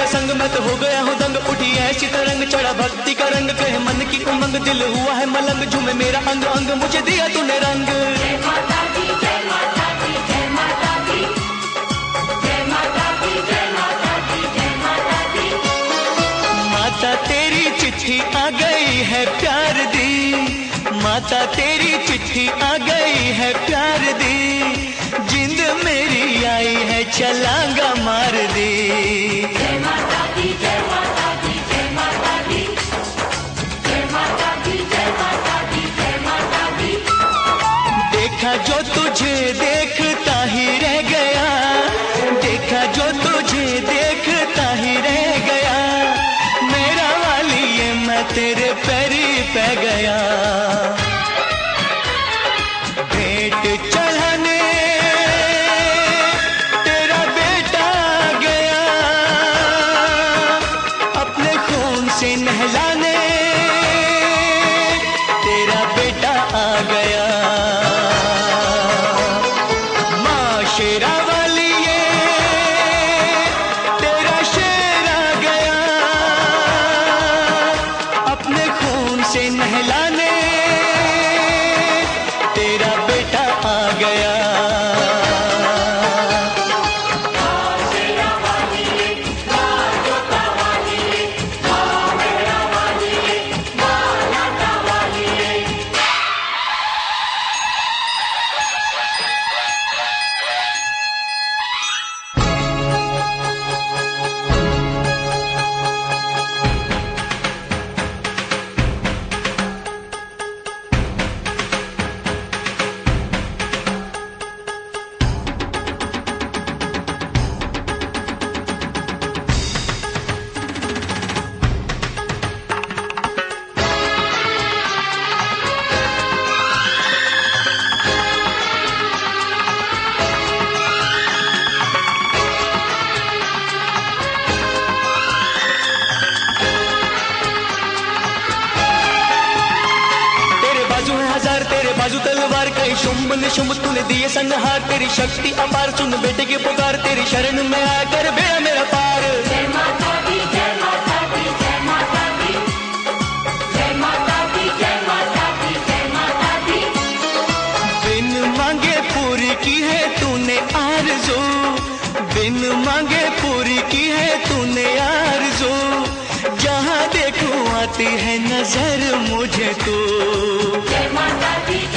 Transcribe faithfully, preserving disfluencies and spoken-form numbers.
संग, मैं तो हो गया हूँ दंग। उठी ऐसी तरंग, चढ़ा भक्ति का रंग, कहे मन की उमंग, दिल हुआ है मलंग, झूमे मेरा अंग अंग, मुझे दिया तूने रंग। जय माता दी, जय माता दी, जय माता दी, जय माता दी, जय माता दी, जय माता दी। माता तेरी चिट्ठी आ गई है प्यार दी, माता तेरी चिट्ठी आ गई है प्यार दी, जिंद मेरी आई है छलांगा मार दी। जय माता दी, जय माता दी, जय माता दी, जय माता दी, जय माता दी, जय माता दी। देखा जो तुझे देखता ही रह गया, देखा जो तुझे देखता ही रह गया, मेरा वाली ये मैं तेरे पैरी पे गया। भेंट चढ़ाने तेरा बेटा आ गया, अपने खून से नहलाने तेरा बेटा आ गया। माँ शेरा वाली ये तेरा शेर आ गया, अपने खून से नहलाने तेरा बेटा आ गया। तेरे बाजू तलवार, कई शुंभ निशुंभ तूने दिए संहार, तेरी शक्ति अपार, सुन बेटे की पुकार, तेरी शरण में आकर बेड़ा मेरा पार। जय माता दी, जय माता दी, जय माता दी, जय माता दी, जय माता दी, जय माता दी। बिन मांगे पूरी की है तूने आरज़ू, बिन मांगे पूरी की है तूने आरज़ू, जहाँ देखूं आती है नजर मुझे तू। जय माता दी।